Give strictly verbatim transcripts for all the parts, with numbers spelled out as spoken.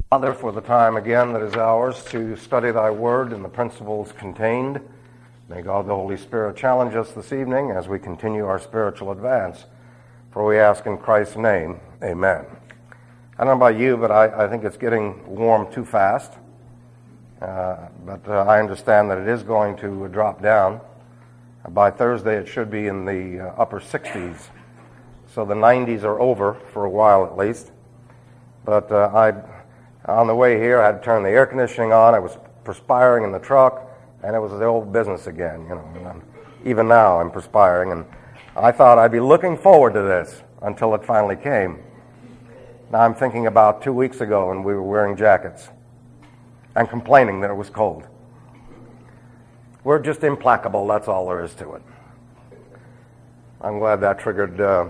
Father, for the time again that is ours to study thy word and the principles contained, may God the Holy Spirit challenge us this evening as we continue our spiritual advance. For we ask in Christ's name, amen. I don't know about you, but I, I think it's getting warm too fast. Uh, but uh, I understand that it is going to drop down. Uh, by Thursday, it should be in the uh, upper sixties. So the nineties are over for a while at least. But uh, I... On the way here, I had to turn the air conditioning on. I was perspiring in the truck, and it was the old business again. You know, and I'm, even now I'm perspiring, and I thought I'd be looking forward to this until it finally came. Now I'm thinking about two weeks ago when we were wearing jackets and complaining that it was cold. We're just implacable. That's all there is to it. I'm glad that triggered uh,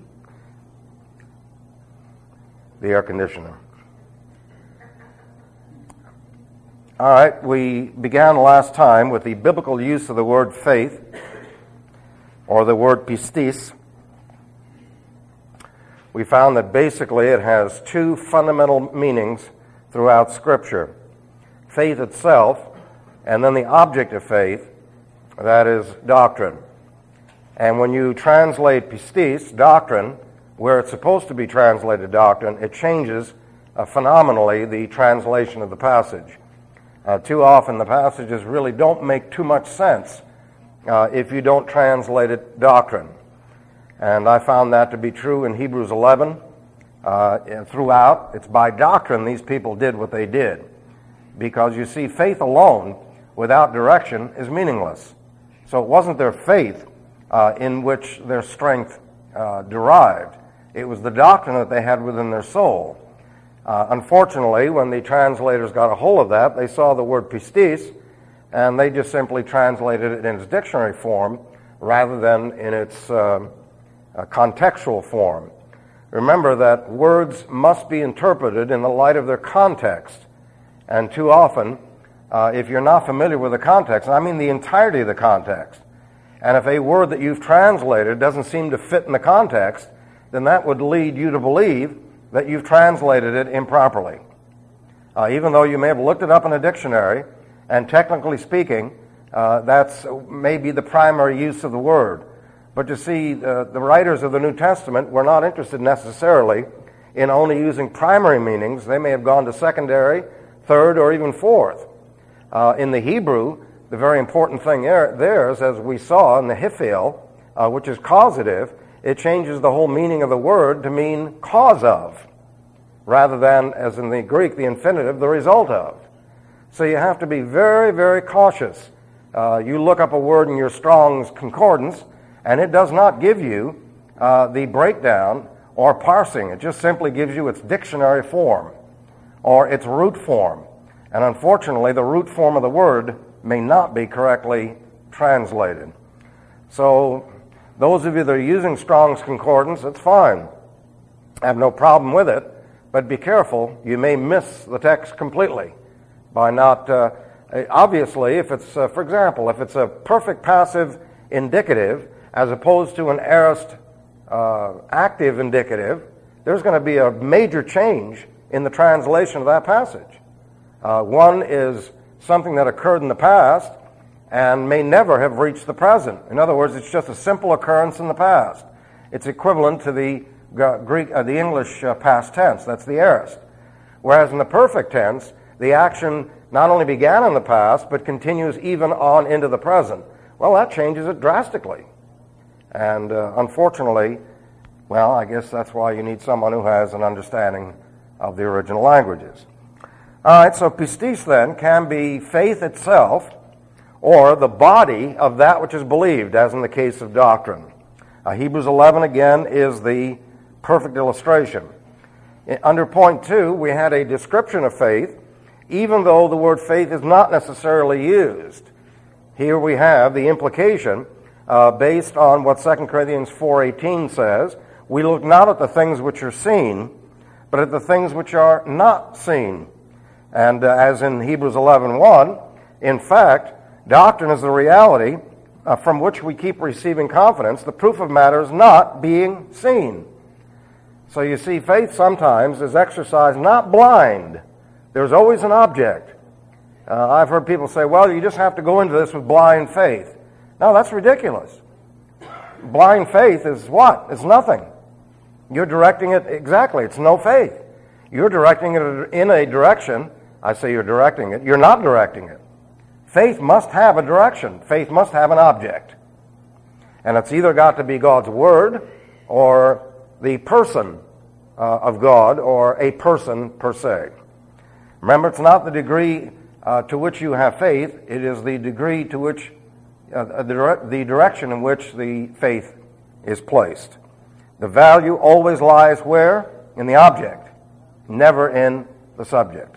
the air conditioner. All right, we began last time with the biblical use of the word faith, or the word pistis. We found that basically it has two fundamental meanings throughout Scripture. Faith itself, and then the object of faith, that is doctrine. And when you translate pistis, doctrine, where it's supposed to be translated doctrine, it changes uh, phenomenally the translation of the passage. Uh, too often the passages really don't make too much sense uh, if you don't translate it doctrine. And I found that to be true in Hebrews eleven. Uh, throughout, it's by doctrine these people did what they did. Because you see, faith alone, without direction, is meaningless. So it wasn't their faith uh, in which their strength uh, derived. It was the doctrine that they had within their soul. Uh, unfortunately, when the translators got a hold of that, they saw the word pistis, and they just simply translated it in its dictionary form rather than in its uh, uh, contextual form. Remember that words must be interpreted in the light of their context. And too often, uh, if you're not familiar with the context, and I mean the entirety of the context, and if a word that you've translated doesn't seem to fit in the context, then that would lead you to believe that you've translated it improperly. Uh, even though you may have looked it up in a dictionary, and technically speaking, uh, that's maybe the primary use of the word. But you see, uh, the writers of the New Testament were not interested necessarily in only using primary meanings. They may have gone to secondary, third, or even fourth. Uh, in the Hebrew, the very important thing there, there is, as we saw in the hiphil, uh, which is causative, it changes the whole meaning of the word to mean cause of, rather than, as in the Greek, the infinitive, the result of. So you have to be very, very cautious. Uh, you look up a word in your Strong's Concordance, and it does not give you uh, the breakdown or parsing. It just simply gives you its dictionary form or its root form. And unfortunately, the root form of the word may not be correctly translated. So those of you that are using Strong's Concordance, it's fine. I have no problem with it, but be careful. You may miss the text completely by not, uh, obviously, if it's, uh, for example, if it's a perfect passive indicative as opposed to an aorist uh, active indicative, there's going to be a major change in the translation of that passage. Uh, one is something that occurred in the past and may never have reached the present. In other words, it's just a simple occurrence in the past. It's equivalent to the Greek, uh, the English uh, past tense. That's the aorist. Whereas in the perfect tense, the action not only began in the past, but continues even on into the present. Well, that changes it drastically. And uh, unfortunately, well, I guess that's why you need someone who has an understanding of the original languages. All right, so pistis then can be faith itself, or the body of that which is believed, as in the case of doctrine. Uh, Hebrews eleven, again, is the perfect illustration. Under point two, we had a description of faith, even though the word faith is not necessarily used. Here we have the implication uh, based on what Second Corinthians four eighteen says, we look not at the things which are seen, but at the things which are not seen. And uh, as in Hebrews eleven one, in fact, doctrine is the reality uh, from which we keep receiving confidence. The proof of matter is not being seen. So you see, faith sometimes is exercised not blind, There's always an object. Uh, I've heard people say, well, you just have to go into this with blind faith. No, that's ridiculous. Blind faith is what? It's nothing. You're directing it exactly. It's no faith. You're directing it in a direction. I say you're directing it. You're not directing it. Faith must have a direction. Faith must have an object. And it's either got to be God's Word or the person uh, of God or a person per se. Remember, it's not the degree uh, to which you have faith. It is the degree to which, uh, the, dire- the direction in which the faith is placed. The value always lies where? In the object, never in the subject.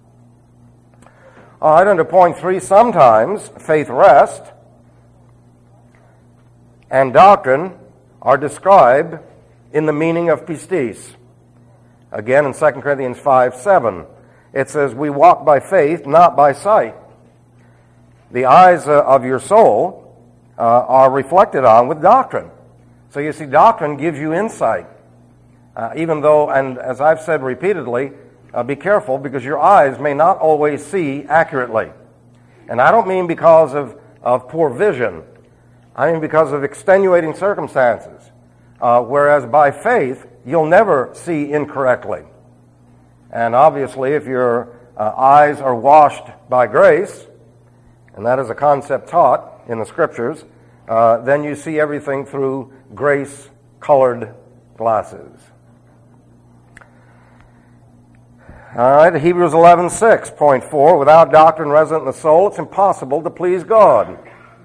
All right, under point three, sometimes faith, rest, and doctrine are described in the meaning of pistis. Again, in Second Corinthians five seven, it says, we walk by faith, not by sight. The eyes uh, of your soul uh, are reflected on with doctrine. So you see, doctrine gives you insight. Uh, even though, and as I've said repeatedly, uh, be careful because your eyes may not always see accurately. And I don't mean because of, of poor vision. I mean because of extenuating circumstances. Uh, whereas by faith, you'll never see incorrectly. And obviously, if your uh, eyes are washed by grace, and that is a concept taught in the Scriptures, uh, then you see everything through grace-colored glasses. All right, Hebrews eleven six, point four, without doctrine resident in the soul, it's impossible to please God.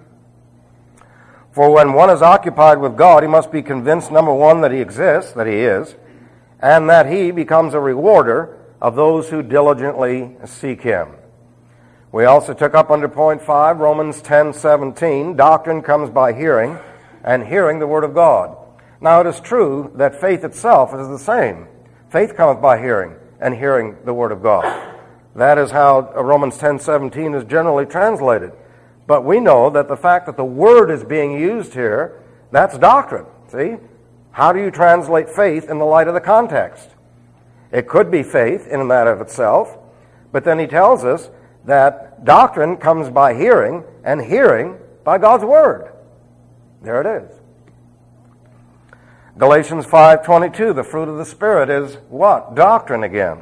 For when one is occupied with God, he must be convinced, number one, that he exists, that he is, and that he becomes a rewarder of those who diligently seek him. We also took up under point five, Romans ten seventeen, doctrine comes by hearing, and hearing the word of God. Now it is true that faith itself is the same. Faith cometh by hearing, and hearing the word of God. That is how Romans ten seventeen is generally translated. But we know that the fact that the word is being used here, that's doctrine. See? How do you translate faith in the light of the context? It could be faith in and that of itself, but then he tells us that doctrine comes by hearing, and hearing by God's word. There it is. Galatians five twenty-two, the fruit of the Spirit is what? Doctrine again.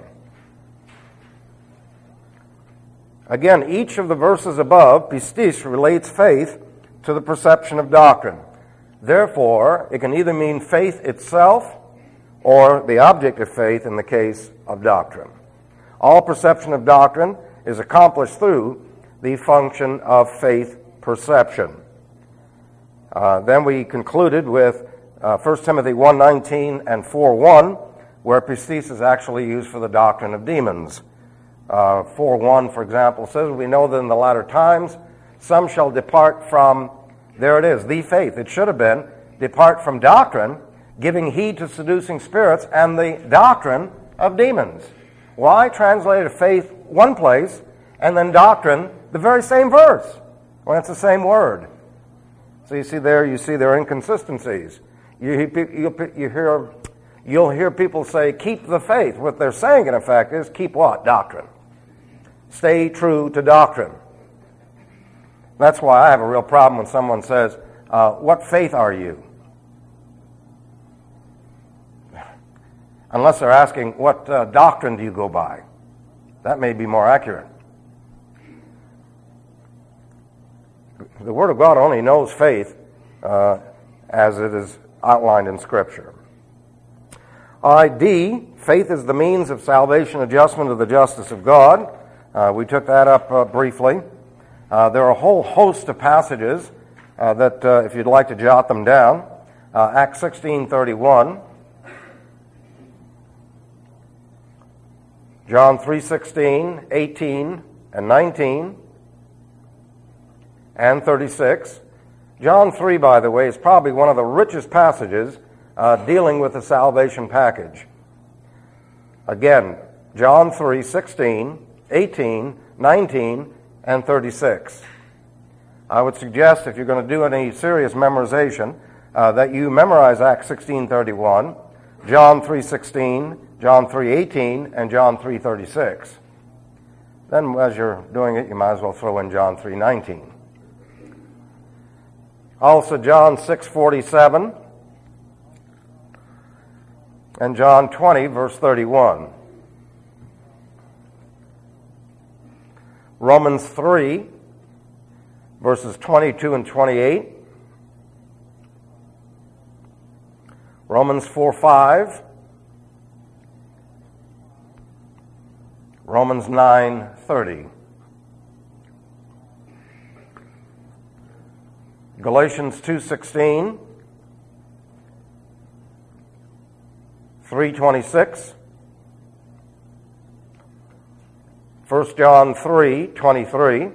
Again, each of the verses above, pistis, relates faith to the perception of doctrine. Therefore, it can either mean faith itself or the object of faith in the case of doctrine. All perception of doctrine is accomplished through the function of faith perception. Uh, then we concluded with uh, First Timothy one nineteen and four one, where pistis is actually used for the doctrine of demons. Uh, four one, for example, says, we know that in the latter times some shall depart from, there it is, the faith. It should have been, depart from doctrine, giving heed to seducing spirits, and the doctrine of demons. Why translate faith one place, and then doctrine the very same verse, when it's the same word? So you see there, you see there are inconsistencies. You, you, you hear, you'll hear people say, keep the faith. What they're saying, in effect, is keep what? Doctrine. Stay true to doctrine. That's why I have a real problem when someone says, uh, what faith are you? Unless they're asking, what uh, doctrine do you go by? That may be more accurate. The Word of God only knows faith uh, as it is outlined in Scripture. I D, faith is the means of salvation, adjustment of the justice of God. Uh, we took that up uh, briefly. Uh, there are a whole host of passages uh, that, uh, if you'd like to jot them down, uh, Acts sixteen thirty-one, John three sixteen, eighteen, and nineteen, and thirty-six. John three, by the way, is probably one of the richest passages uh, dealing with the salvation package. Again, John three sixteen, eighteen, nineteen, and thirty-six. I would suggest, if you're going to do any serious memorization, uh, that you memorize Acts sixteen thirty-one, John three sixteen, John three eighteen, and John three thirty-six. Then as you're doing it, you might as well throw in John three nineteen. Also John six forty-seven and John twenty, verse thirty-one. Romans three, verses twenty-two and twenty-eight. Romans four five. Romans nine thirty. Galatians two sixteen. three twenty-six. First John three twenty-three.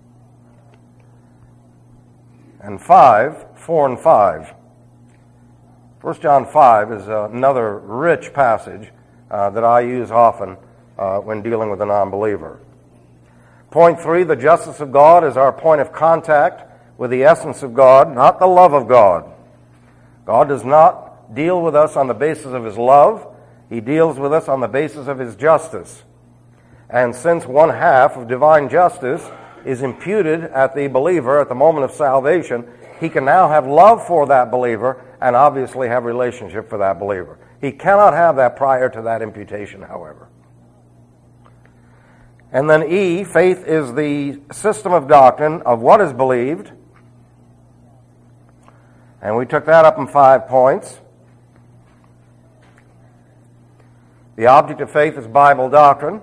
And five, four and five. First John five is another rich passage uh, that I use often uh, when dealing with a non-believer. Point three, the justice of God is our point of contact with the essence of God, not the love of God. God does not deal with us on the basis of His love. He deals with us on the basis of His justice. And since one half of divine justice is imputed at the believer at the moment of salvation, he can now have love for that believer and obviously have relationship for that believer. He cannot have that prior to that imputation, however. And then E, faith is the system of doctrine of what is believed. And we took that up in five points. The object of faith is Bible doctrine.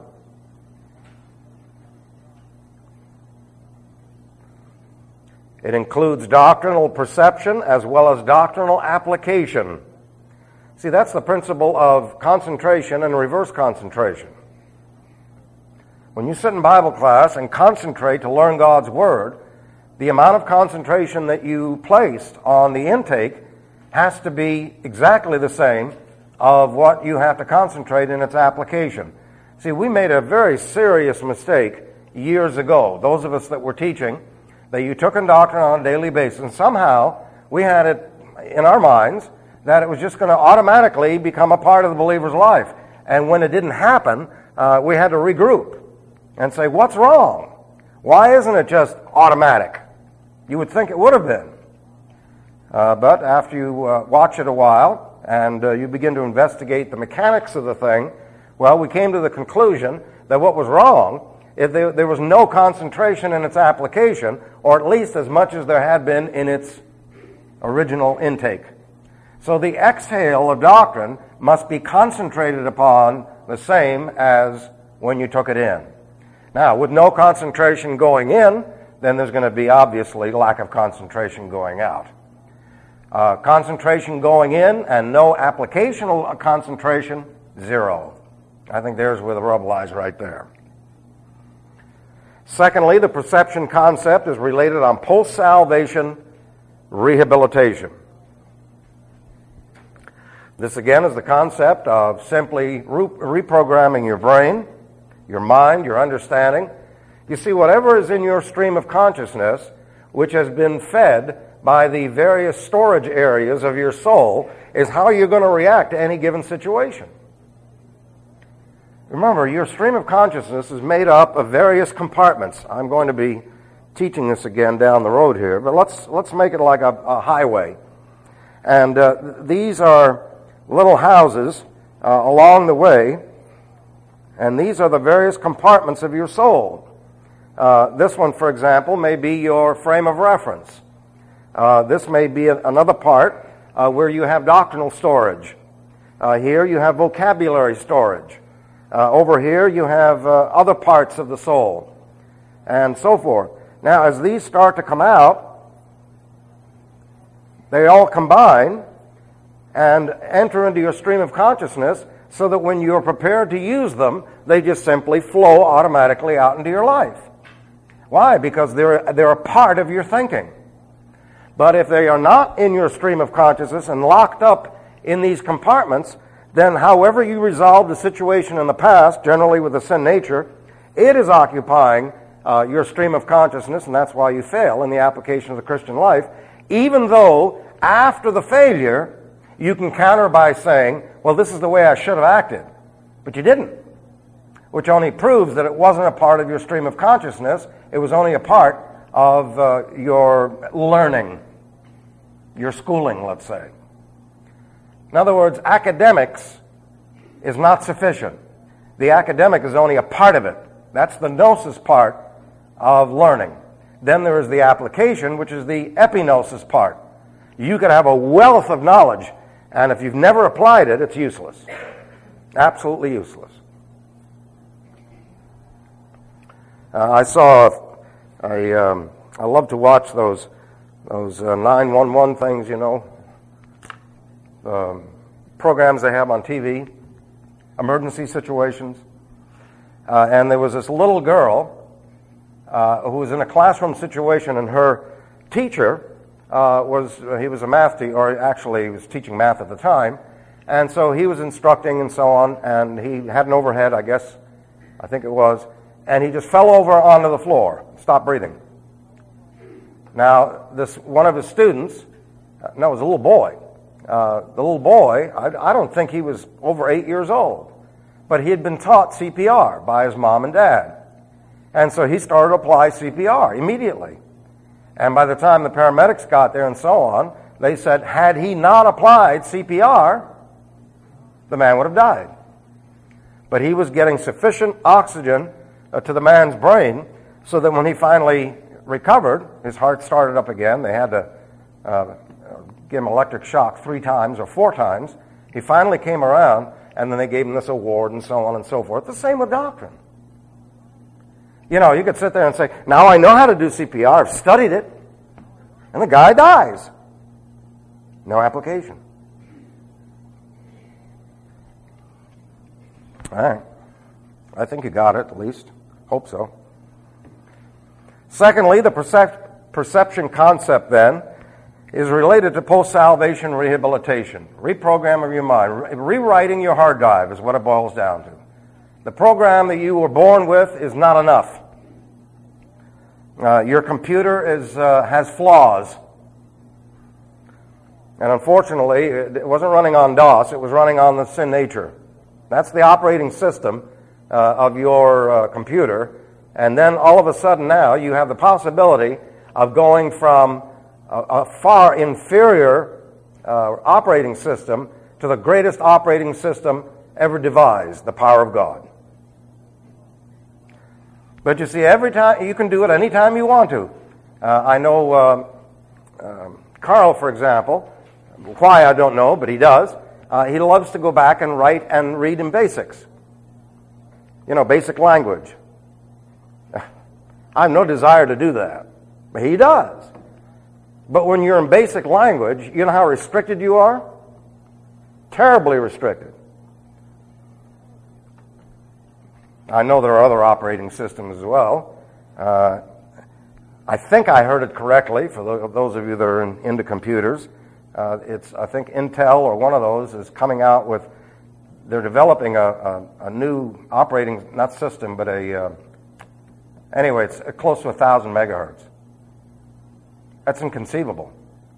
It includes doctrinal perception as well as doctrinal application. See, that's the principle of concentration and reverse concentration. When you sit in Bible class and concentrate to learn God's Word, the amount of concentration that you placed on the intake has to be exactly the same of what you have to concentrate in its application. See, we made a very serious mistake years ago, those of us that were teaching, that you took in doctrine on a daily basis, and somehow we had it in our minds that it was just going to automatically become a part of the believer's life. And when it didn't happen, uh, we had to regroup and say, what's wrong? Why isn't it just automatic? You would think it would have been. Uh, but after you uh, watch it a while and uh, you begin to investigate the mechanics of the thing, well, we came to the conclusion that what was wrong is there, there was no concentration in its application, or at least as much as there had been in its original intake. So the exhale of doctrine must be concentrated upon the same as when you took it in. Now, with no concentration going in, then there's going to be obviously lack of concentration going out. Uh, concentration going in and no applicational concentration, zero. I think there's where the rub lies right there. Secondly, the perception concept is related on post-salvation rehabilitation. This again is the concept of simply re- reprogramming your brain, your mind, your understanding. You see, whatever is in your stream of consciousness, which has been fed by the various storage areas of your soul, is how you're going to react to any given situation. Remember, your stream of consciousness is made up of various compartments. I'm going to be teaching this again down the road here, but let's let's make it like a, a highway. And uh, these are little houses uh, along the way, and these are the various compartments of your soul. Uh, this one, for example, may be your frame of reference. Uh, this may be a, another part uh, where you have doctrinal storage. Uh, here you have vocabulary storage. Uh, over here you have uh, other parts of the soul, and so forth. Now, as these start to come out, they all combine and enter into your stream of consciousness so that when you're prepared to use them, they just simply flow automatically out into your life. Why? Because they're, they're a part of your thinking. But if they are not in your stream of consciousness and locked up in these compartments, then however you resolve the situation in the past, generally with a sin nature, it is occupying uh, your stream of consciousness, and that's why you fail in the application of the Christian life, even though after the failure, you can counter by saying, well, this is the way I should have acted. But you didn't. which only proves that it wasn't a part of your stream of consciousness. It was only a part of uh, your learning, your schooling, let's say. In other words, academics is not sufficient. The academic is only a part of it. That's the gnosis part of learning. Then there is the application, which is the epignosis part. You could have a wealth of knowledge, and if you've never applied it, it's useless. Absolutely useless. Uh, I saw, I, um, I love to watch those those uh, nine one one things, you know, um, programs they have on T V, emergency situations. Uh, and there was this little girl uh, who was in a classroom situation, and her teacher uh, was, uh, he was a math teacher, or actually he was teaching math at the time, and so he was instructing and so on, and he had an overhead, I guess, I think it was, and he just fell over onto the floor, stopped breathing. Now, this one of his students, uh, no, it was a little boy. Uh, the little boy, I, I don't think he was over eight years old, but he had been taught C P R by his mom and dad. And so he started to apply C P R immediately. And by the time the paramedics got there and so on, they said, had he not applied C P R, the man would have died. But he was getting sufficient oxygen uh, to the man's brain so that when he finally recovered, his heart started up again. They had to uh, give him electric shock three times or four times. He finally came around, and then they gave him this award and so on and so forth. The same with doctrine. You know, you could sit there and say, now I know how to do C P R, I've studied it, and the guy dies. No application. All right. I think you got it, at least. Hope so. Secondly, the percep- perception concept, then, is related to post-salvation rehabilitation. Reprogram of your mind. Re- rewriting your hard drive is what it boils down to. The program that you were born with is not enough. Uh, your computer is uh, has flaws. And unfortunately, it wasn't running on DOS, it was running on the sin nature. That's the operating system uh, of your uh, computer. And then all of a sudden now you have the possibility of going from a, a far inferior uh, operating system to the greatest operating system ever devised, the power of God. But you see, every time you can do it any time you want to. Uh, I know uh, uh, Carl, for example, why I don't know, but he does. Uh, he loves to go back and write and read in basics. You know, basic language. I have no desire to do that, but he does. But when you're in basic language, you know how restricted you are? Terribly restricted. I know there are other operating systems as well. Uh, I think I heard it correctly, for those of you that are in, into computers. Uh, it's, I think Intel or one of those is coming out with, they're developing a, a, a new operating, not system, but a, uh, anyway, it's close to a thousand megahertz. That's inconceivable.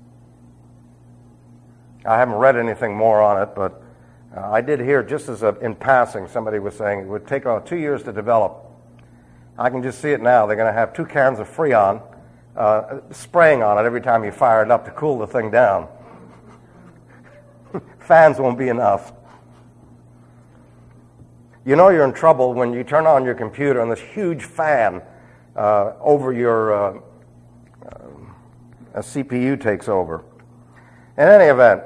I haven't read anything more on it, but uh, I did hear, just as a, in passing, somebody was saying it would take about two years to develop. I can just see it now. They're going to have two cans of Freon uh, spraying on it every time you fire it up to cool the thing down. Fans won't be enough. You know you're in trouble when you turn on your computer and this huge fan uh, over your uh, uh, C P U takes over. In any event,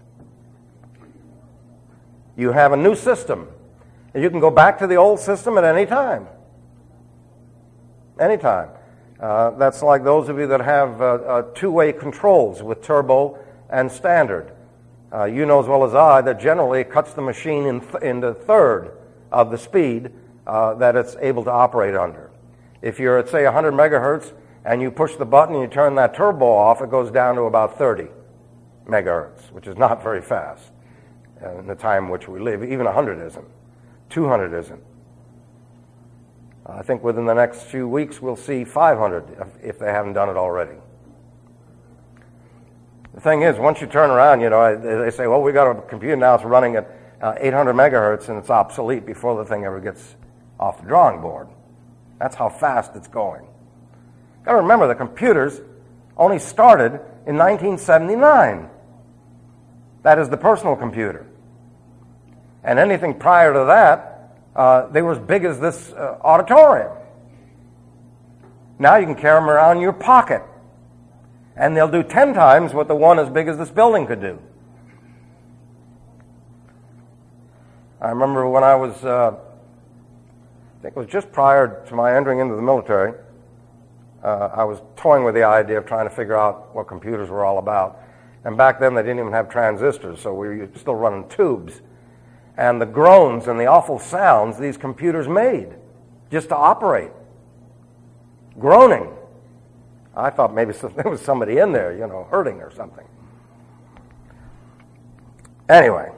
you have a new system, and you can go back to the old system at any time. Anytime. Uh, that's like those of you that have uh, uh, two-way controls with turbo and standard. Uh, you know as well as I that generally it cuts the machine in th- into third of the speed uh, that it's able to operate under. If you're at, say, one hundred megahertz and you push the button and you turn that turbo off, it goes down to about thirty megahertz, which is not very fast in the time in which we live. Even one hundred isn't. two hundred isn't. I think within the next few weeks we'll see five hundred if they haven't done it already. The thing is, once you turn around, you know, they say, well, we got a computer now, it's running at uh, eight hundred megahertz and it's obsolete before the thing ever gets off the drawing board. That's how fast it's going. Got to remember, the computers only started in nineteen seventy-nine. That is the personal computer. And anything prior to that, uh, they were as big as this uh, auditorium. Now you can carry them around in your pocket. And they'll do ten times what the one as big as this building could do. I remember when I was, uh, I think it was just prior to my entering into the military, uh, I was toying with the idea of trying to figure out what computers were all about. And back then they didn't even have transistors, so we were still running tubes. And the groans and the awful sounds these computers made just to operate. Groaning. I thought maybe there was somebody in there, you know, hurting or something. Anyway,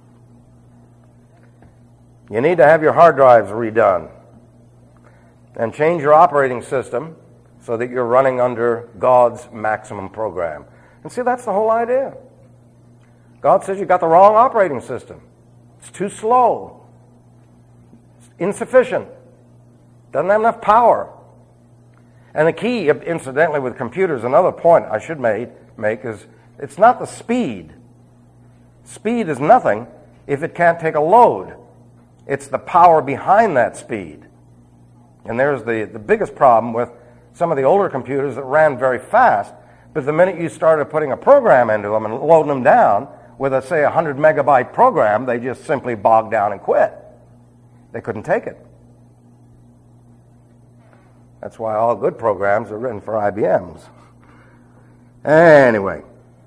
you need to have your hard drives redone and change your operating system so that you're running under God's maximum program. And see, that's the whole idea. God says you got the wrong operating system. It's too slow. It's insufficient. Doesn't have enough power. And the key, incidentally, with computers, another point I should make, make is it's not the speed. Speed is nothing if it can't take a load. It's the power behind that speed. And there's the, the biggest problem with some of the older computers that ran very fast, but the minute you started putting a program into them and loading them down with a, say, a one hundred megabyte program, they just simply bogged down and quit. They couldn't take it. That's why all good programs are written for I B Ms. Anyway,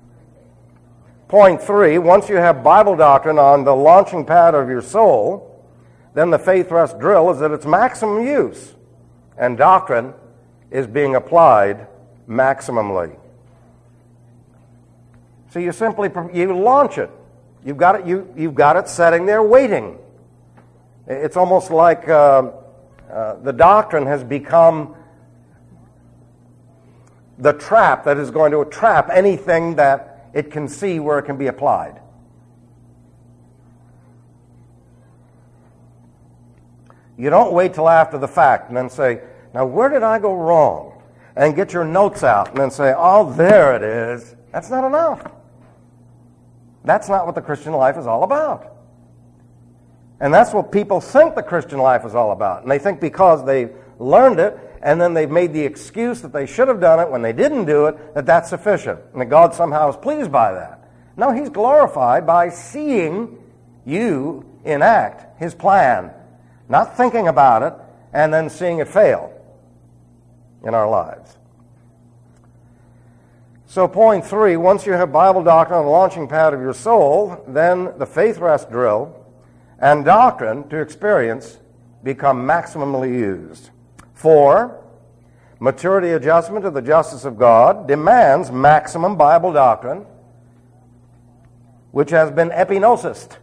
point three, once you have Bible doctrine on the launching pad of your soul, then the faith thrust drill is at its maximum use, and doctrine is being applied maximally. So you simply you launch it. You've got it. You you've got it sitting there waiting. It's almost like uh, uh, the doctrine has become the trap that is going to trap anything that it can see where it can be applied. You don't wait till after the fact and then say, "Now where did I go wrong?" and get your notes out and then say, "Oh, there it is." That's not enough. That's not what the Christian life is all about. And that's what people think the Christian life is all about. And they think because they've learned it and then they've made the excuse that they should have done it when they didn't do it, that that's sufficient. And that God somehow is pleased by that. No, He's glorified by seeing you enact His plan. Not thinking about it and then seeing it fail in our lives. So point three, once you have Bible doctrine on the launching pad of your soul, then the faith rest drill and doctrine to experience become maximally used. Four, maturity adjustment to the justice of God demands maximum Bible doctrine, which has been epinosised.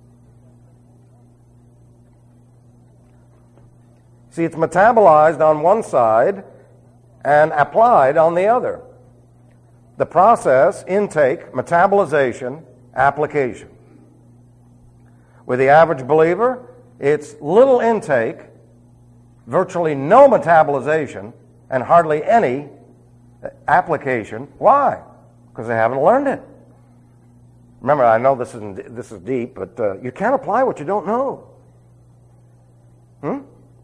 See, it's metabolized on one side and applied on the other. The process, intake, metabolization, application. With the average believer, it's little intake, virtually no metabolization, and hardly any application. Why? Because they haven't learned it. Remember, I know this is this is deep, but uh, you can't apply what you don't know. Hmm?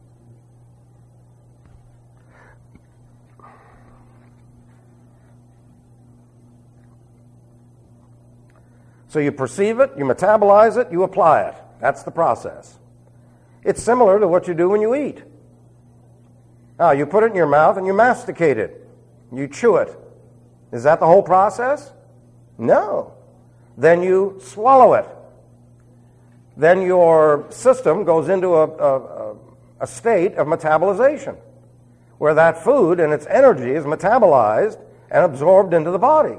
So you perceive it, you metabolize it, you apply it. That's the process. It's similar to what you do when you eat. Now, you put it in your mouth and you masticate it. You chew it. Is that the whole process? No. Then you swallow it. Then your system goes into a, a, a state of metabolization, where that food and its energy is metabolized and absorbed into the body.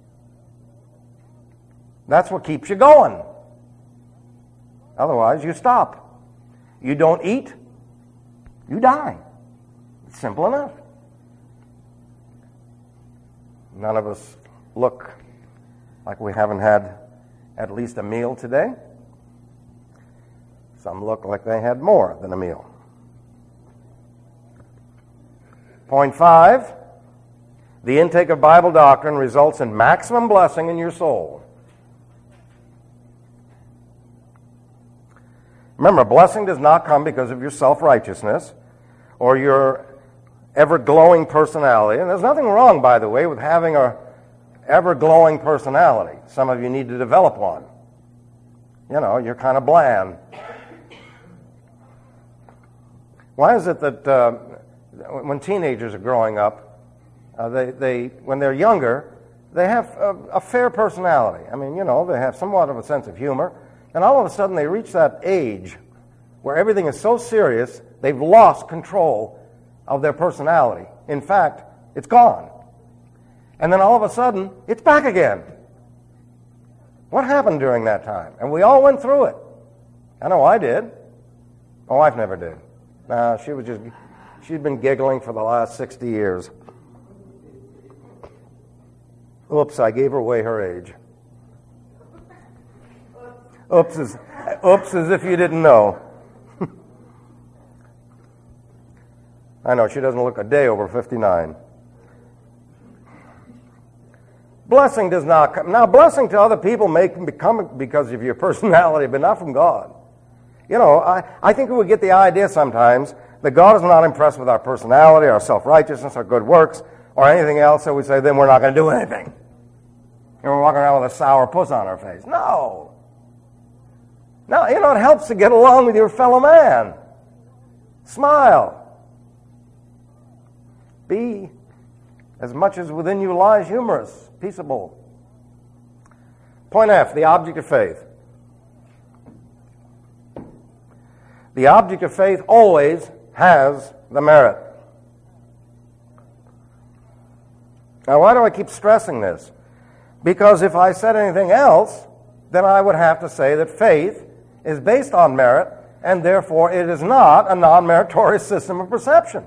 That's what keeps you going. Otherwise, you stop. You don't eat, you die. It's simple enough. None of us look like we haven't had at least a meal today. Some look like they had more than a meal. Point five, the intake of Bible doctrine results in maximum blessing in your soul. Remember, blessing does not come because of your self-righteousness or your ever-glowing personality. And there's nothing wrong, by the way, with having a ever-glowing personality. Some of you need to develop one. You know, you're kind of bland. Why is it that uh, when teenagers are growing up, uh, they, they, when they're younger, they have a, a fair personality? I mean, you know, they have somewhat of a sense of humor. And all of a sudden they reach that age where everything is so serious, they've lost control of their personality. In fact, it's gone. And then all of a sudden, it's back again. What happened during that time? And we all went through it. I know I did. My wife never did. No, she was just, she'd been giggling for the last sixty years. Oops, I gave her away her age. Oops, as, oops, as if you didn't know. I know, she doesn't look a day over fifty-nine. Blessing does not come. Now, blessing to other people may become because of your personality, but not from God. You know, I, I think we get the idea sometimes that God is not impressed with our personality, our self-righteousness, our good works, or anything else, so we say, then we're not going to do anything. And we're walking around with a sour puss on our face. No. No, you know, it helps to get along with your fellow man. Smile. Be, as much as within you lies, humorous, peaceable. Point F, the object of faith. The object of faith always has the merit. Now, why do I keep stressing this? Because if I said anything else, then I would have to say that faith is based on merit, and therefore it is not a non-meritorious system of perception.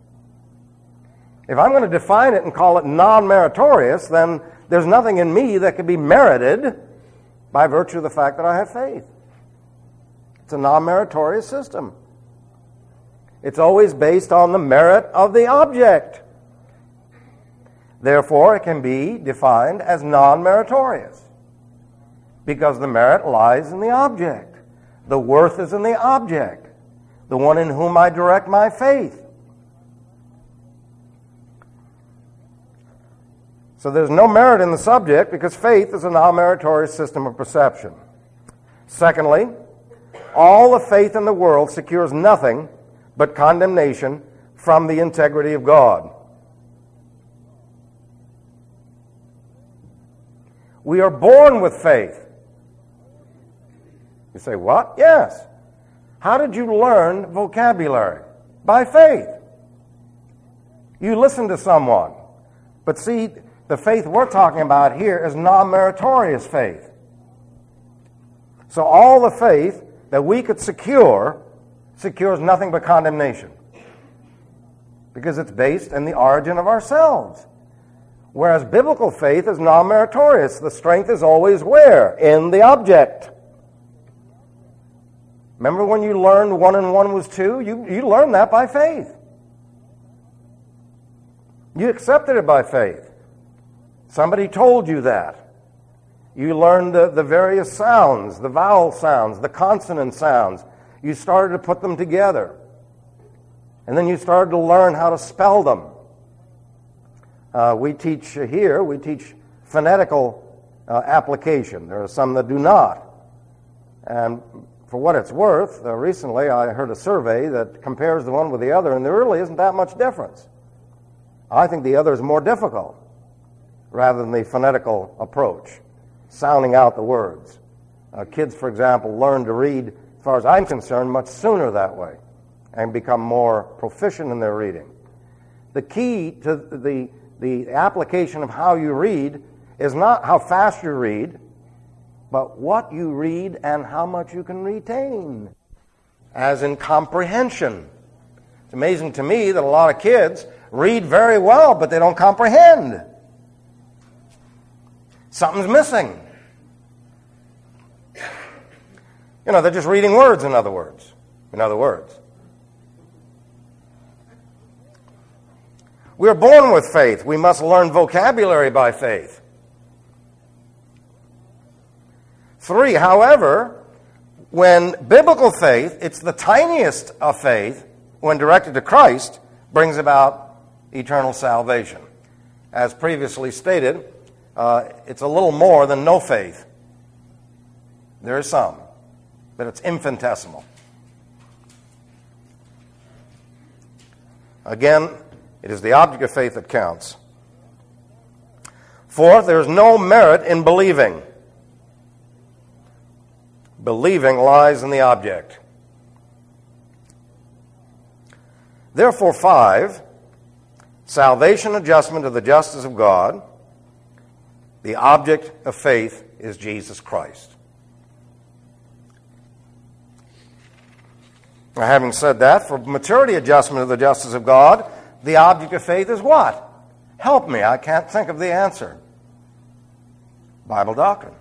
If I'm going to define it and call it non-meritorious, then there's nothing in me that can be merited by virtue of the fact that I have faith. It's a non-meritorious system. It's always based on the merit of the object. Therefore, it can be defined as non-meritorious because the merit lies in the object. The worth is in the object, the one in whom I direct my faith. So there's no merit in the subject because faith is a non-meritorious system of perception. Secondly, all the faith in the world secures nothing but condemnation from the integrity of God. We are born with faith. You say, what? Yes. How did you learn vocabulary? By faith. You listen to someone. But see, the faith we're talking about here is non-meritorious faith. So all the faith that we could secure secures nothing but condemnation because it's based in the origin of ourselves. Whereas biblical faith is non-meritorious. The strength is always where? In the object. Remember when you learned one and one was two? You, you learned that by faith. You accepted it by faith. Somebody told you that. You learned the, the various sounds, the vowel sounds, the consonant sounds. You started to put them together. And then you started to learn how to spell them. Uh, we teach here, we teach phonetical uh, application. There are some that do not. And for what it's worth, uh, recently I heard a survey that compares the one with the other, and there really isn't that much difference. I think the other is more difficult rather than the phonetical approach, sounding out the words. Uh, kids, for example, learn to read, as far as I'm concerned, much sooner that way and become more proficient in their reading. The key to the, the application of how you read is not how fast you read, but what you read and how much you can retain, as in comprehension. It's amazing to me that a lot of kids read very well, but they don't comprehend. Something's missing. You know, they're just reading words, in other words. In other words. We are born with faith. We must learn vocabulary by faith. Three, however, when biblical faith, it's the tiniest of faith, when directed to Christ, brings about eternal salvation. As previously stated, uh, it's a little more than no faith. There is some, but it's infinitesimal. Again, it is the object of faith that counts. Fourth, there is no merit in believing. Believing lies in the object. Therefore, five, salvation adjustment to the justice of God. The object of faith is Jesus Christ. Now, having said that, for maturity adjustment of the justice of God, the object of faith is what? Help me, I can't think of the answer. Bible doctrine.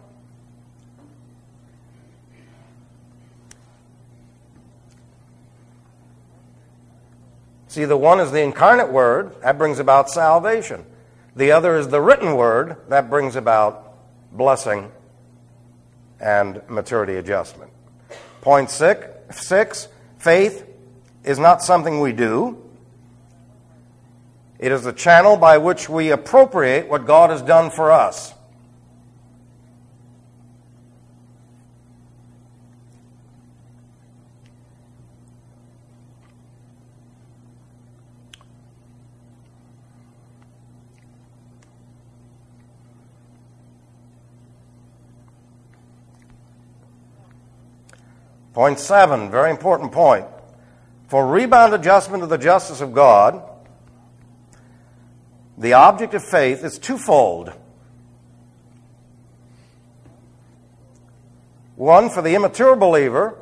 See, the one is the incarnate word, that brings about salvation. The other is the written word, that brings about blessing and maturity adjustment. Point six, six, faith is not something we do. It is the channel by which we appropriate what God has done for us. Point seven, very important point. For rebound adjustment of the justice of God, the object of faith is twofold. One, for the immature believer,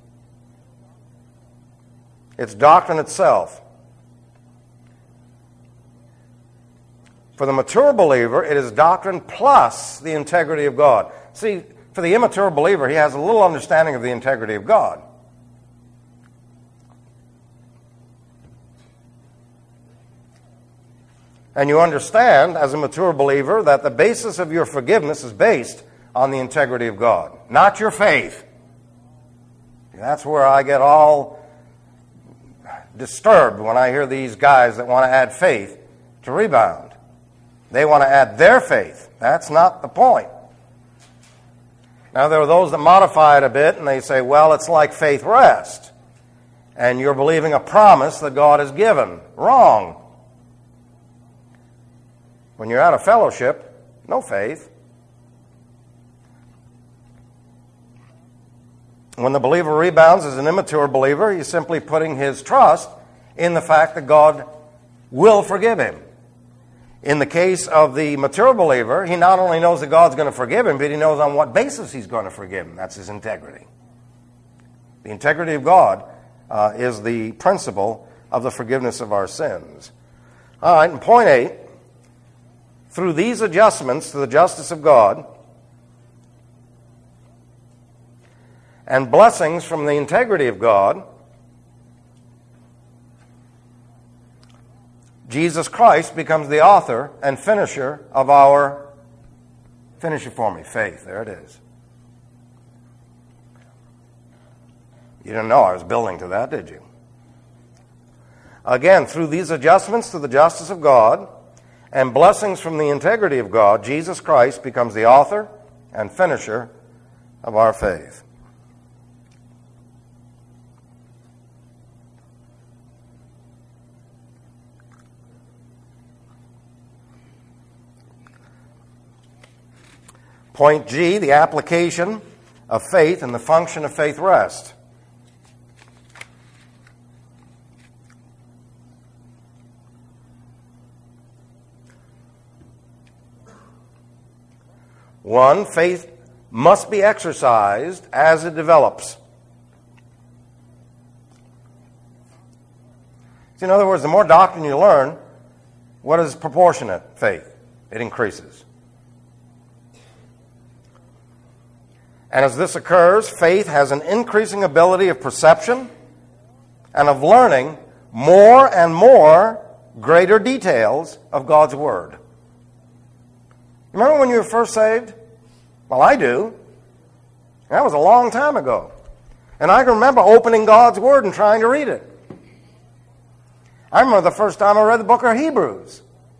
it's doctrine itself. For the mature believer, it is doctrine plus the integrity of God. See, for the immature believer, he has a little understanding of the integrity of God. And you understand, as a mature believer, that the basis of your forgiveness is based on the integrity of God, not your faith. That's where I get all disturbed when I hear these guys that want to add faith to rebound. They want to add their faith. That's not the point. Now, there are those that modify it a bit, and they say, well, it's like faith rest, and you're believing a promise that God has given. Wrong. When you're out of fellowship, no faith. When the believer rebounds as an immature believer, he's simply putting his trust in the fact that God will forgive him. In the case of the mature believer, he not only knows that God's going to forgive him, but he knows on what basis he's going to forgive him. That's his integrity. The integrity of God uh, is the principle of the forgiveness of our sins. All right, and point eight, through these adjustments to the justice of God and blessings from the integrity of God, Jesus Christ becomes the author and finisher of our, finish it for me, faith. There it is. You didn't know I was building to that, did you? Again, through these adjustments to the justice of God and blessings from the integrity of God, Jesus Christ becomes the author and finisher of our faith. Point G, the application of faith and the function of faith rest. One, faith must be exercised as it develops. So in other words, the more doctrine you learn, what is proportionate faith? It increases. And as this occurs, faith has an increasing ability of perception and of learning more and more greater details of God's Word. Remember when you were first saved? Well, I do. That was a long time ago. And I can remember opening God's Word and trying to read it. I remember the first time I read the book of Hebrews.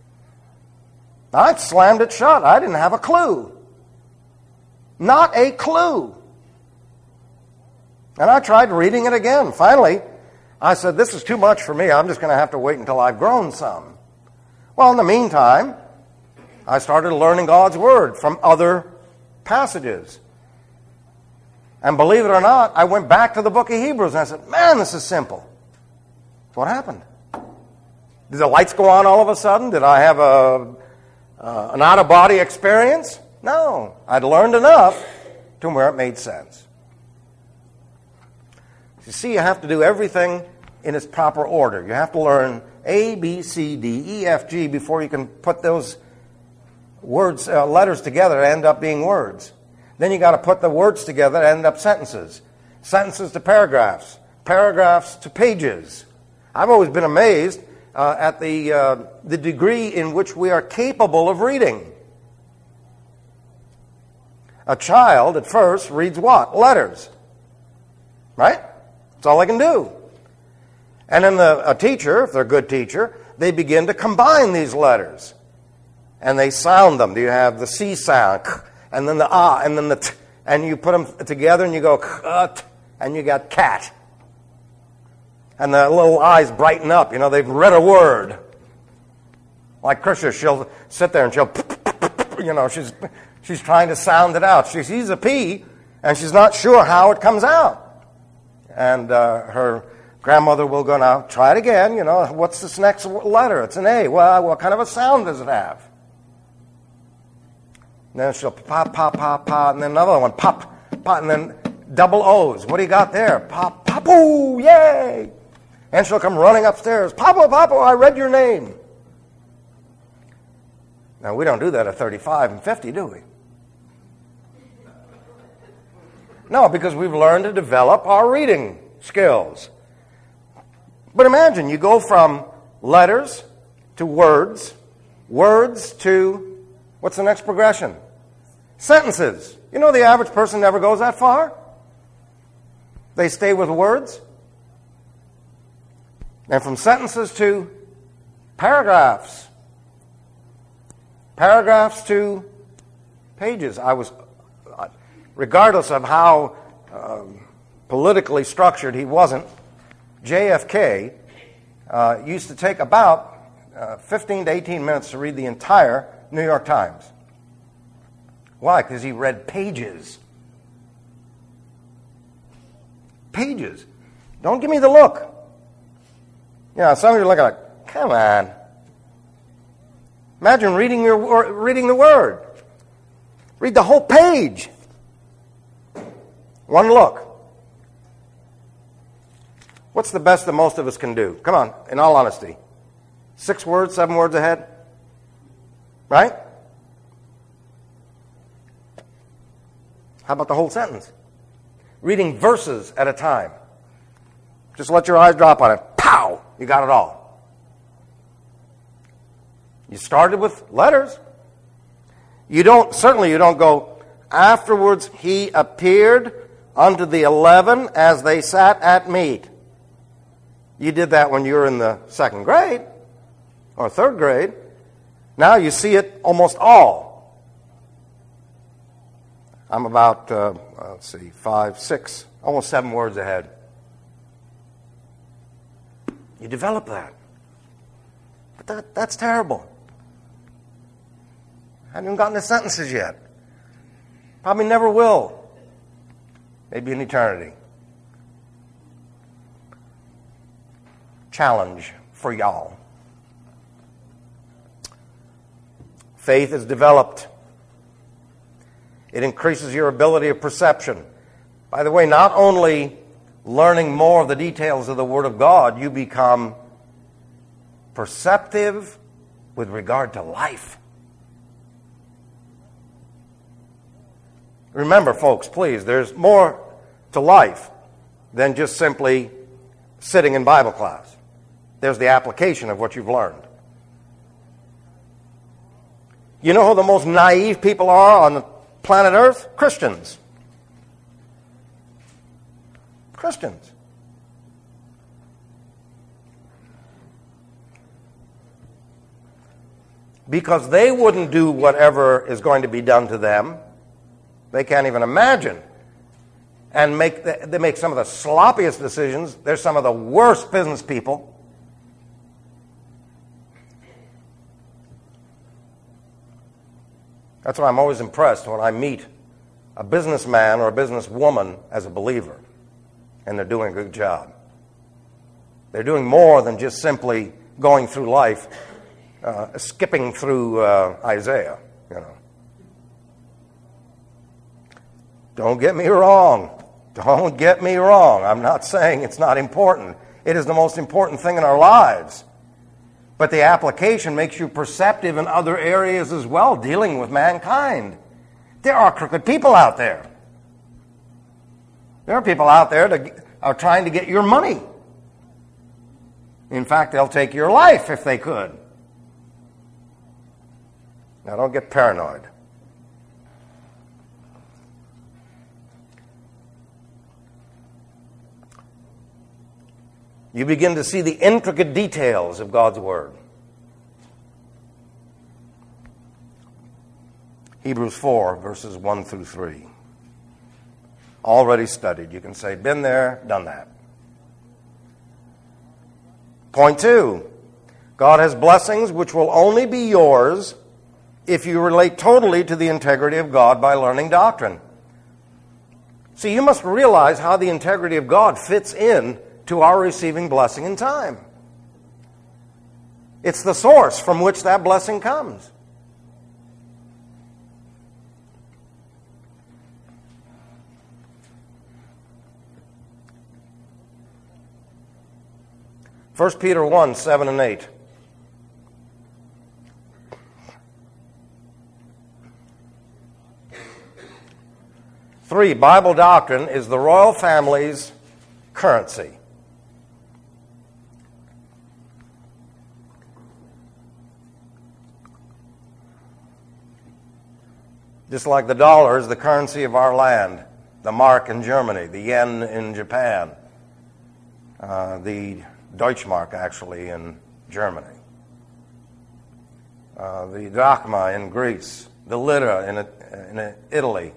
I slammed it shut. I didn't have a clue. Not a clue. And I tried reading it again. Finally, I said, this is too much for me. I'm just going to have to wait until I've grown some. Well, in the meantime, I started learning God's Word from other passages. And believe it or not, I went back to the book of Hebrews and I said, man, this is simple. What happened? Did the lights go on all of a sudden? Did I have a, uh, an out-of-body experience? No. I'd learned enough to where it made sense. You see, you have to do everything in its proper order. You have to learn A, B, C, D, E, F, G before you can put those words, uh, letters together to end up being words. Then you got to put the words together to end up sentences. Sentences to paragraphs. Paragraphs to pages. I've always been amazed uh, at the uh, the degree in which we are capable of reading. A child at first reads what? Letters. Right? That's all they can do. And then the, a teacher, if they're a good teacher, they begin to combine these letters. And they sound them. You have the C sound, and then the ah, and then the t, and you put them together and you go cut, and you got cat. And the little eyes brighten up. You know, they've read a word. Like Krisha, she'll sit there and she'll, you know, she's she's trying to sound it out. She sees a P, and she's not sure how it comes out. And uh, her grandmother will go, now, try it again. You know, what's this next letter? It's an A. Well, what kind of a sound does it have? And then she'll pop, pop, pop, pop, and then another one, pop, pop, and then double O's. What do you got there? Pop, pop-oo, yay! And she'll come running upstairs. Papa, Papa, I read your name. Now, we don't do that at thirty-five and fifty, do we? No, because we've learned to develop our reading skills. But imagine, you go from letters to words, words to, what's the next progression? Sentences. You know the average person never goes that far. They stay with words. And from sentences to paragraphs. Paragraphs to pages. I was, regardless of how um, politically structured he wasn't, J F K uh, used to take about uh, fifteen to eighteen minutes to read the entire New York Times. Why? Because he read pages. Pages. Don't give me the look. You know, some of you are looking like, come on. Imagine reading your reading the Word. Read the whole page. One look. What's the best that most of us can do? Come on, in all honesty. Six words, seven words ahead? Right? How about the whole sentence? Reading verses at a time. Just let your eyes drop on it. Pow! You got it all. You started with letters. You don't, certainly you don't go, afterwards he appeared unto the eleven as they sat at meat. You did that when you were in the second grade or third grade. Now you see it almost all. I'm about, uh, let's see, five, six, almost seven words ahead. You develop that. But that, that's terrible. I haven't even gotten to sentences yet. Probably never will. Maybe in eternity. Challenge for y'all. Faith is developed. It increases your ability of perception. By the way, not only learning more of the details of the Word of God, you become perceptive with regard to life. Remember, folks, please, there's more to life than just simply sitting in Bible class. There's the application of what you've learned. You know who the most naive people are on the planet Earth? Christians. Christians. Because they wouldn't do whatever is going to be done to them. They can't even imagine. And make the, they make some of the sloppiest decisions. They're some of the worst business people. That's why I'm always impressed when I meet a businessman or a businesswoman as a believer, and they're doing a good job. They're doing more than just simply going through life, uh, skipping through uh, Isaiah, you know. Don't get me wrong. Don't get me wrong. I'm not saying it's not important. It is the most important thing in our lives. But the application makes you perceptive in other areas as well, dealing with mankind. There are crooked people out there. There are people out there that are trying to get your money. In fact, they'll take your life if they could. Now, don't get paranoid. You begin to see the intricate details of God's Word. Hebrews four, verses one through three. Already studied. You can say, been there, done that. Point two, God has blessings which will only be yours if you relate totally to the integrity of God by learning doctrine. See, you must realize how the integrity of God fits in to our receiving blessing in time. It's the source from which that blessing comes. First Peter one, seven and eight. Three, Bible doctrine is the royal family's currency. Just like the dollar is the currency of our land, the mark in Germany, the yen in Japan, uh, the Deutschmark actually in Germany, uh, the drachma in Greece, the lira in, in Italy.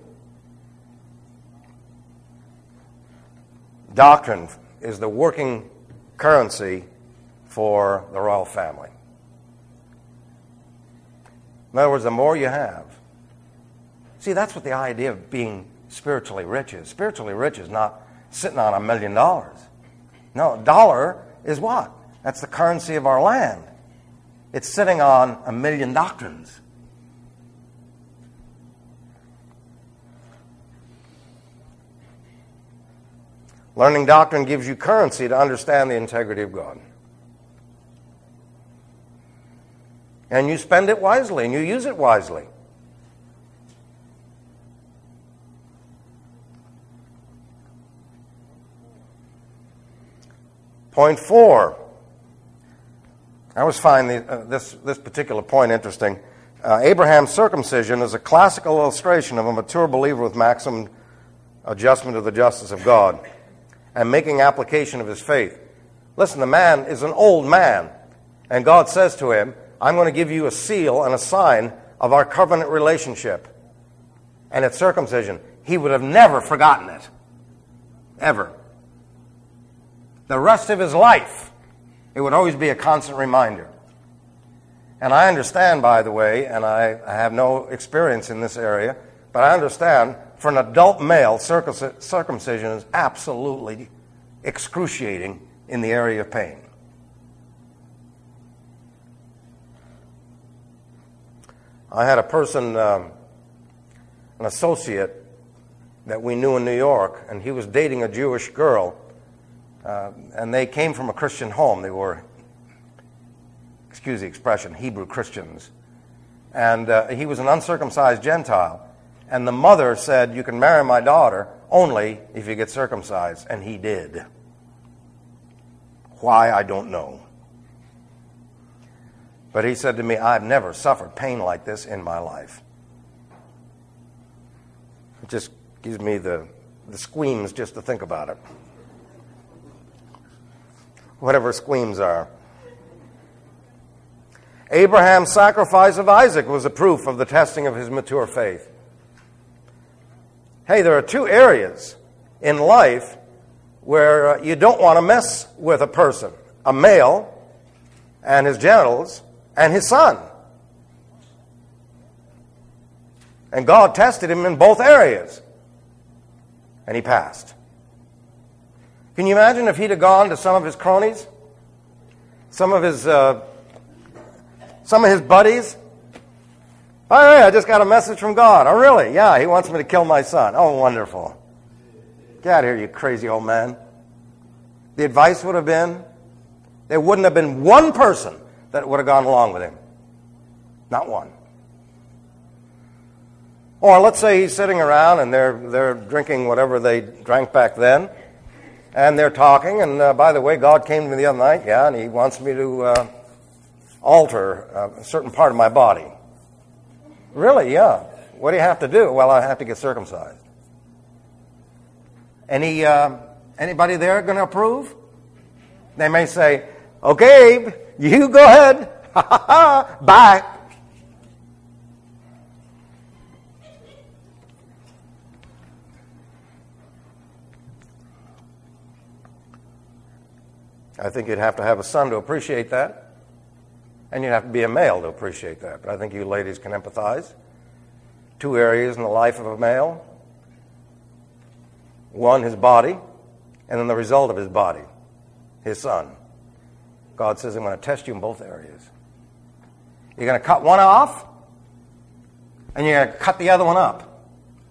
Doctrine is the working currency for the royal family. In other words, the more you have. See, that's what the idea of being spiritually rich is. Spiritually rich is not sitting on a million dollars. No, a dollar is what? That's the currency of our land. It's sitting on a million doctrines. Learning doctrine gives you currency to understand the integrity of God. And you spend it wisely, and you use it wisely. Point four. I always find the, uh, this, this particular point interesting. Uh, Abraham's circumcision is a classical illustration of a mature believer with maximum adjustment to the justice of God and making application of his faith. Listen, the man is an old man, and God says to him, I'm going to give you a seal and a sign of our covenant relationship. And it's circumcision. He would have never forgotten it. Ever. The rest of his life, it would always be a constant reminder. And I understand, by the way, and I, I have no experience in this area, but I understand for an adult male, circumcision is absolutely excruciating in the area of pain. I had a person, um, an associate that we knew in New York, and he was dating a Jewish girl. Uh, and they came from a Christian home. They were, excuse the expression, Hebrew Christians. And uh, he was an uncircumcised Gentile. And the mother said, you can marry my daughter only if you get circumcised. And he did. Why, I don't know. But he said to me, I've never suffered pain like this in my life. It just gives me the, the squeams just to think about it. Whatever squeams are. Abraham's sacrifice of Isaac was a proof of the testing of his mature faith. Hey, there are two areas in life where you don't want to mess with a person. A male and his genitals and his son. And God tested him in both areas. And he passed. Can you imagine if he'd have gone to some of his cronies? Some of his uh, some of his buddies? By the way, I just got a message from God. Oh, really? Yeah, he wants me to kill my son. Oh, wonderful. Get out of here, you crazy old man. The advice would have been, there wouldn't have been one person that would have gone along with him. Not one. Or let's say he's sitting around and they're they're drinking whatever they drank back then, and they're talking, and uh, by the way, God came to me the other night, yeah, and he wants me to uh, alter uh, a certain part of my body. Really, yeah. What do you have to do? Well, I have to get circumcised. Any uh, anybody there going to approve? They may say, okay, you go ahead. Bye. I think you'd have to have a son to appreciate that. And you'd have to be a male to appreciate that. But I think you ladies can empathize. Two areas in the life of a male. One, his body, and then the result of his body, his son. God says, I'm going to test you in both areas. You're going to cut one off, and you're going to cut the other one up.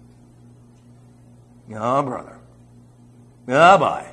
No, brother. No, boy.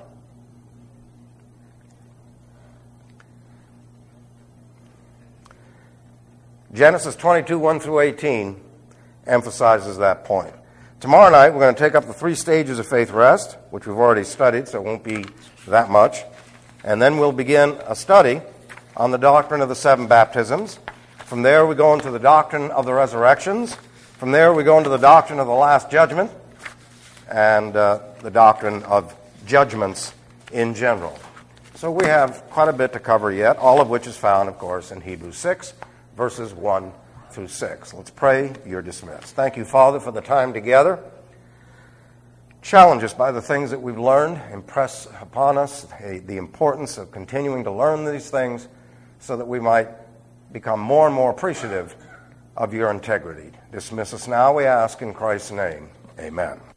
Genesis twenty-two, one through eighteen emphasizes that point. Tomorrow night, we're going to take up the three stages of faith rest, which we've already studied, so it won't be that much. And then we'll begin a study on the doctrine of the seven baptisms. From there, we go into the doctrine of the resurrections. From there, we go into the doctrine of the last judgment and uh, the doctrine of judgments in general. So we have quite a bit to cover yet, all of which is found, of course, in Hebrews six, verses one through six. Let's pray. You're dismissed. Thank you, Father, for the time together. Challenge us by the things that we've learned. Impress upon us the importance of continuing to learn these things so that we might become more and more appreciative of your integrity. Dismiss us now, we ask, in Christ's name. Amen.